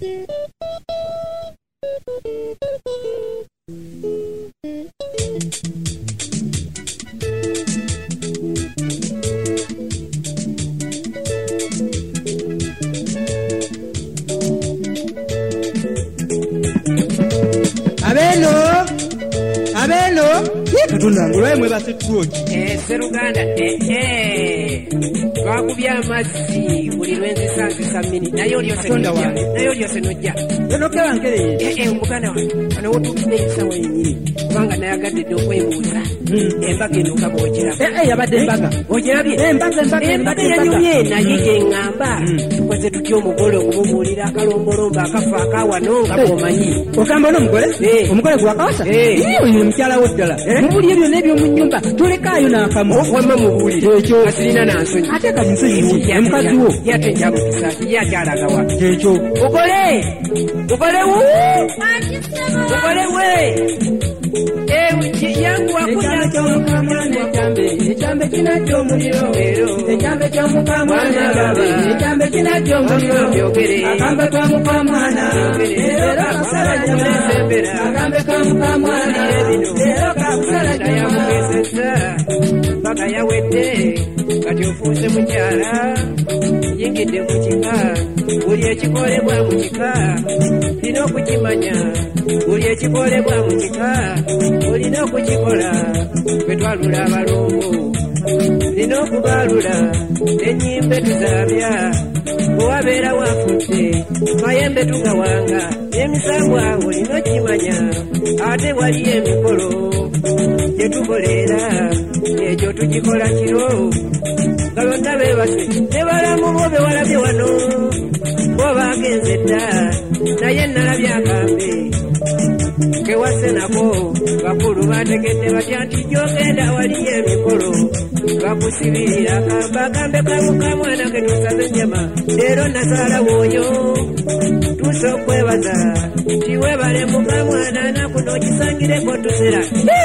Abeno, yekatunda ngulwaye mwebase tuoki. Seruganda, twakubya amazzi buli lwenzisa mini nayo lyose nojja. Yonokera nkereye. Omuganda wange, wano wotuukidde ekisawa yennyini kubanga nayagadde dde okwebuuza embaga eno kabwokera. Yabadde embaga. Ogirabye? Embaga yanyumye naye yeŋŋamba tukoze tutya omugole okumubuulira akalombolombo akafa akawano nga bw'omanyi. Ogamba n'omugole? Omugole gwakawasa? Oyo mukyala wo ddala. Mubuli ebyo n'ebyomu nnyumba tolekaayo n'akamu. Wamma mubuulire. Ekyo. Kasirina nansonyi. Ate kati nsonyi omukazi wo. Yate njamukisa ye akyalagawa. Ekyo. Mugole we. Yangu wakunya ekyambe kinajja omuliro ekyambe ky'omukamwana ekyambe kinajja omuliro akambe ka mukamwana era kasala nyama akambe ka mukamwana era kakusala nyama mpaka yawedde kati ofuuse mukyala yingidde mu kika buli ekikolebwa mu kika olina okukimanya buli ekikolebwa mu kika olina okukikola bwe twalula abalongo olina okubaalula ennyimbe tuzaabya bwe wabeera wafudde mayembe tugawanga emisambwa olina okimanya ate waliyo emikolo gye tukolera egyo tugikola kiro nga lonna beebase ne balamu bo be walabye wano bo baagenze dda naye nalabye akambe kewase nako bakulu bategedde batya nti gyogenda waliyo emikolo bakusibirira akamba akambe kamukamwana ke tusaze ennyama leero nazaala wooyo tuuse okwebaza tiwebale mukamwana nakuno okisangireko tusera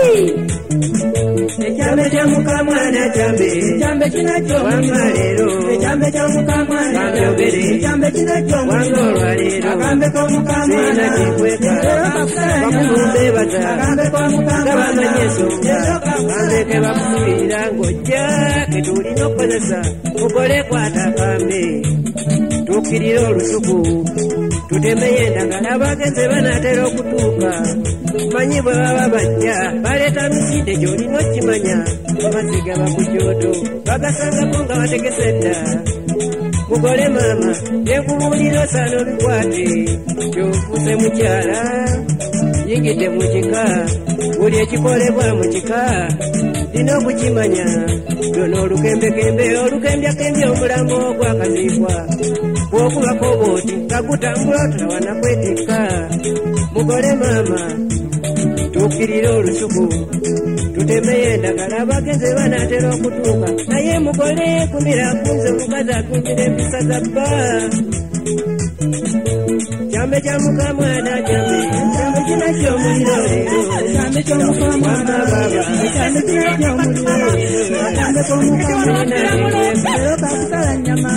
ekyambe kya mukamwana ekyambe kinajja wanga leero ekyambe kya mukamwana kambyogere ekyambe kinajja wanga olwaleero akambe k'omukamwana kikweka bakumbebaza akambe k'omukamwana bamanye ensonga akambe ke bakusubirira ng'ojja ke tulina okukozesa mugole kwata akambe tukkirire olusuku tutemeyo endagala abagenze banaatera okutuuka manyi bwe baba bajja baleeta misinde gy'olina okimanya amazzi gaba ku kyoto bagasangako nga bategese dda mugole maama nekubuulira osaana obikwate kyofuuse mukyala yingidde mu kika buli ekikolebwa mu kika lina okukimanya lyono olukembekembe olukembyakembya omulambo gwakaziikwa bw'okubako bw'oti nga gutambula otalawana kwetikka mugole maama tukkirire olusuku tutemeyo endagala abagenze banaatera okutuuka naye mugole kumira akunze omukazi atumira empisa za bba kyambe kya mukamwana kyambe kinajja omuliro leero kyambe ky'omukamwana baba kyambe kinajja omuliro leero akambe k'omukamwana leero kakusala nnyama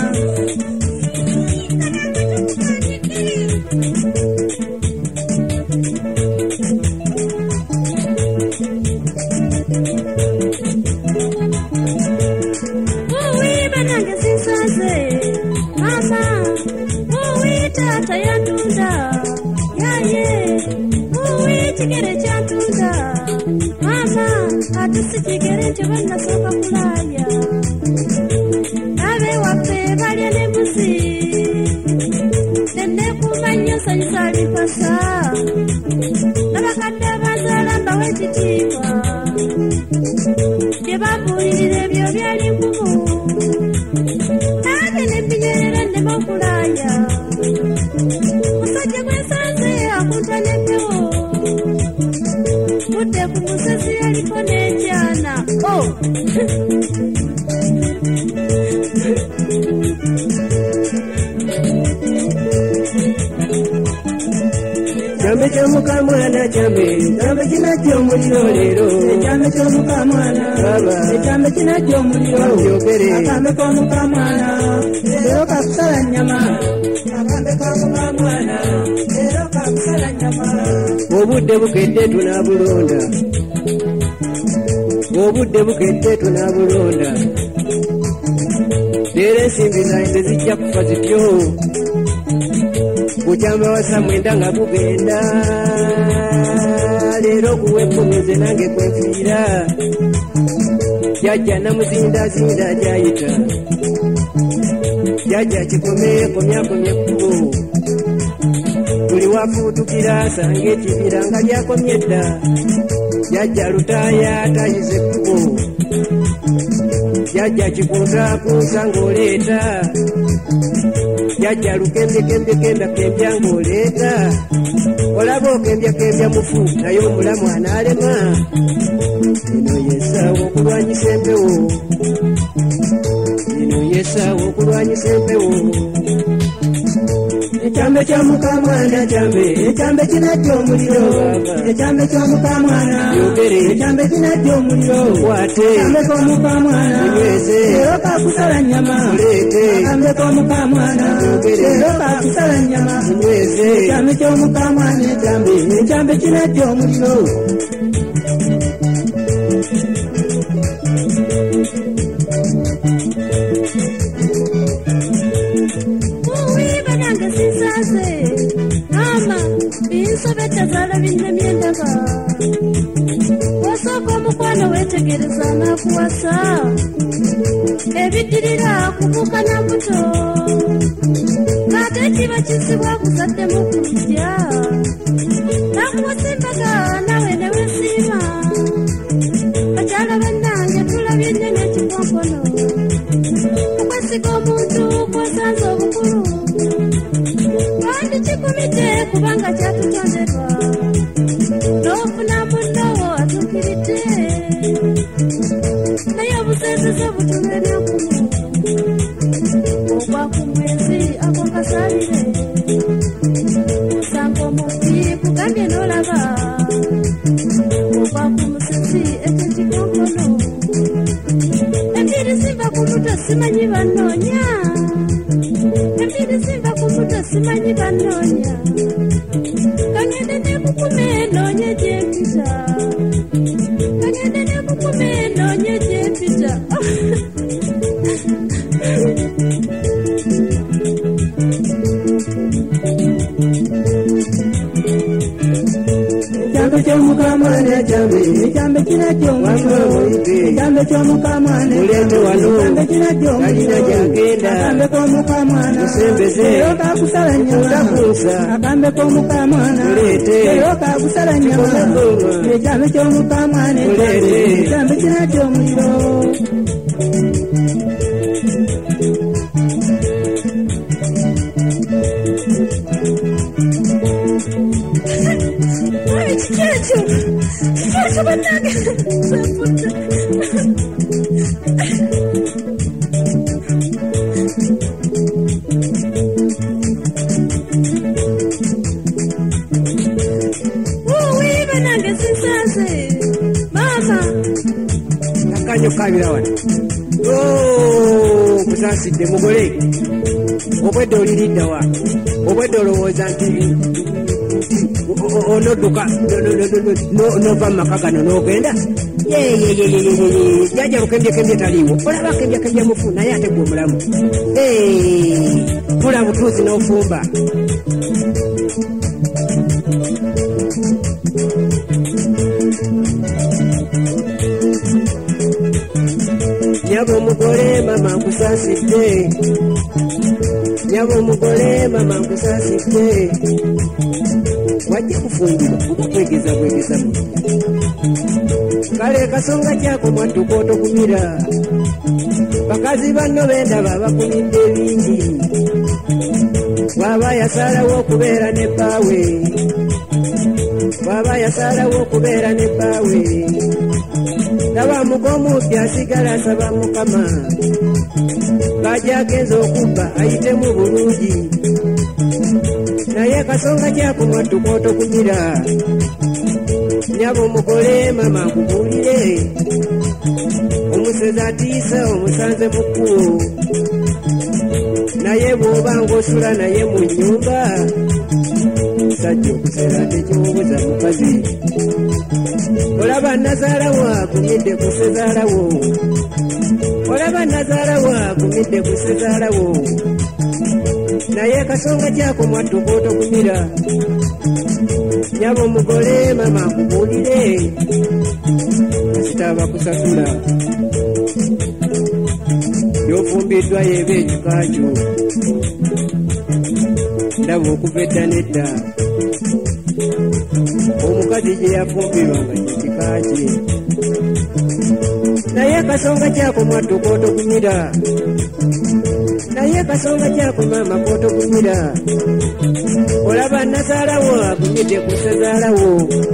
Kigere chobanda soka kulaya abe wape balya nembuzi nende kumanya salisali pasa nabakadde bazalamba wekitiibwa gye babuulirira ebyo byali nkumu nange nembinyerera nnebakulaya musajja gwesanze akunta nempewo budde ku musasi yaliko n'ekyana kyambe ky'omukamwana kyambe kinajja omuliro leero ekyambe ky'omukamwana baba ekyambe kinajja omuliro byogere akambe k'omukamwana leero kakusala nnyama akambe k'omukamwana obudde bukedde tunabulonda obudde bukedde tunabulonda leero ensimbi zange zijja kufa zityo bukyamba wasa mwenda nga bugenda leero kuwe kumeze nange kwenfiira jajja namuzindazinda jayita jajja kikomeye komyakomye ekkubo buli wafuutukira asanga ekibira nga lyakomye dda jajja lutaaya tayize ekkubo jajja kikuntakuusa ng'oleeta jajja lukembyekembyekembyakembya ng'oleeta olaba okembyakembya mufu naye omulamu anaalema eno yesaawa okulwanyisa empewo eno yesaawa okulwanyisa empewo ekyambe kya mukamwana kyambe ekyambe kinajja omuliro ekyambe kya mukamwana yogere ekyambe kinajja omuliro kwate ekyambe k'omukamwana nyweze leero kakusala nnyama muleete ekyambe k'omukamwana yogere leero kakusala nnyama nyweze ekyambe ky'omukamwana ekyambe ekyambe kinajja omuliro Zala binne myendaka wasooka omukwano weetegereza n'akuwasa ebiddirira kubuuka na buto ate kiba kisibwa kuzadde mu kulutya nakuwasimbaga nawe ne weesiima bakyala bannange tulabye nnyo n'ekikonkono okwesiga omuntu kw'osanze obukulu kandi kikumidde kubanga kyatutonderwa n'ofuna munnowo atuukiridde naye obuseeseze butula ennakumu ogwa ku mwezi ako kasalire osanga omuti kugambye n'olaba ogwa ku musisi ekyo kikonkono embiri ziva ku muto simanyi bannoonya embiri ziva ku muto simanyi bannoonya kagende ne kukume noonye gyempita kagende ne kukume noonye gyempita ekyambe ky'omukamwana ekyambe ekyambe kinajja omuliro ekyambe ky'omukamwana muleete wano ekyambe kinajja omuliro akambe k'omukamwana musembeze leero kakusala nnyama akambe k'omukamwana muleete leero kakusala nnyama ekyambe ky'omukamwana muleete ekyambe kinajja omuliro Kikyo bannange sempute bannange sinsanze maama akanyo kabira wano kusansidde mugole obwedde oliridda wa obwedde olowooza nti onodduka nova mu maka gano n'ogenda jajja lukembyekembye taliiwo olaba akembyakembya mufu naye ate gwe omulamu tula butuuzi n'ofumba nyaba omugole mama nkusasidde nyaba omugole mama nkusasidde wajja kufungibwa kuba kwegeza bwegeza mu kale kasonga kyako mwadduka otokumira bakazi banno bendaba bakumidde ebingi bw'aba yasalawo okubeera ne bbaawe bw'aba yasalawo okubeera ne bbaawe laba mukomupya asigala asaba mukama bajja agenza okubba ayitemu bulungi naye kasonga kyako mwadduka otokunyira nyaba omugole mama nkubuulire omusezi atiisa omusanze mu kkubo naye bw'oba ng'osula naye mu nnyumba omusajja okusera tekimubuza mukazi olaba nazaalawo agumidde ku sezaalawo olaba nazaalawo agumidde ku sezaalawo naye kasonga kyako mwadduka otogumira nyaba omugole mama akubuulire kasita bakusasula gyofumbiddwayo eba ekikakyo ndaba okuva edda nedda omukazi gye yafumbirwanga kyekikakye naye kasonga kyako mwadduka otogumira naye kasonga kyako maama kotogumira olaba nazaalawo agumidde ku sezaalawo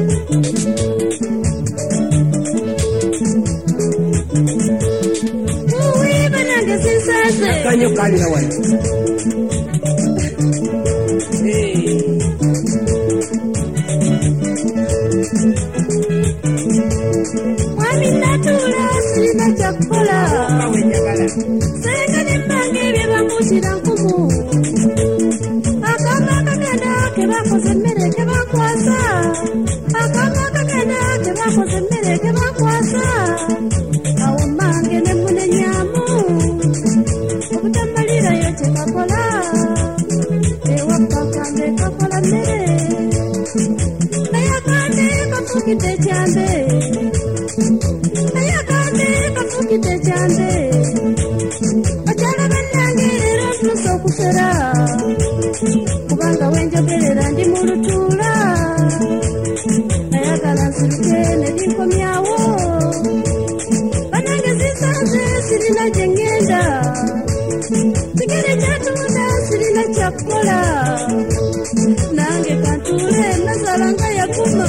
banange sinsaze kanyo kalina wano mwami natuula sirina kyakukola senga nembange ebyo bamukira nkumu akamba akagenda kebakoze emmere kebakwasa akamba akagenda kebakoze emmere kebakwasa awo mmange nemunenyamu obutamalirayo kyekakola ewakakambe kakola mmere naye akande kafukidde ekyambe naye akande kafukidde ekyambe bakyala bannange leero ntuuse okusera kubanga wenjogerera ndi mu lutuula nayagala nsirike ne linkomyawo bannange zisanze sirina gye ŋŋenda sigere kyatunda sirina kyakukola nange kantuule nazaala nga yakuma